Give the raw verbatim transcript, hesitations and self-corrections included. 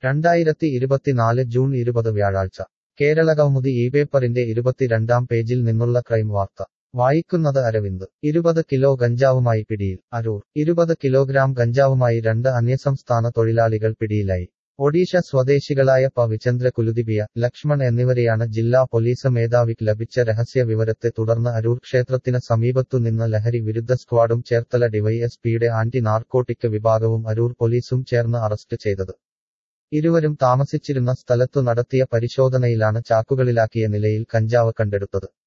രണ്ടായിരത്തി ഇരുപത്തിനാല് ജൂൺ ഇരുപത് വ്യാഴാഴ്ച കേരളകൗമുദി ഈ പേപ്പറിന്റെ ഇരുപത്തിരണ്ടാം പേജിൽ നിന്നുള്ള ക്രൈം വാർത്ത വായിക്കുന്നത് അരവിന്ദ് ഇരുപത് കിലോ ഗഞ്ചാവുമായി പിടിയിൽ അരൂർ ഇരുപത് കിലോഗ്രാം ഗഞ്ചാവുമായി രണ്ട് അന്യസംസ്ഥാന തൊഴിലാളികൾ പിടിയിലായി ഒഡീഷ സ്വദേശികളായ പ വിചന്ദ്ര കുലുദിപിയ ലക്ഷ്മൺ എന്നിവരെയാണ് ജില്ലാ പോലീസ് മേധാവിക്ക് ലഭിച്ച രഹസ്യ വിവരത്തെ തുടർന്ന് അരൂർ ക്ഷേത്രത്തിന് സമീപത്തുനിന്ന് ലഹരി വിരുദ്ധ സ്ക്വാഡും ചേർത്തല ഡിവൈഎസ്പിയുടെ ആന്റി നാർക്കോട്ടിക് വിഭാഗവും അരൂർ പോലീസും ചേർന്ന് അറസ്റ്റ് ചെയ്തത് ഇരുവരും താമസിച്ചിരുന്ന സ്ഥലത്തു നടത്തിയ പരിശോധനയിലാണ് ചാക്കുകളിലാക്കിയ നിലയിൽ കഞ്ചാവ് കണ്ടെടുത്തത്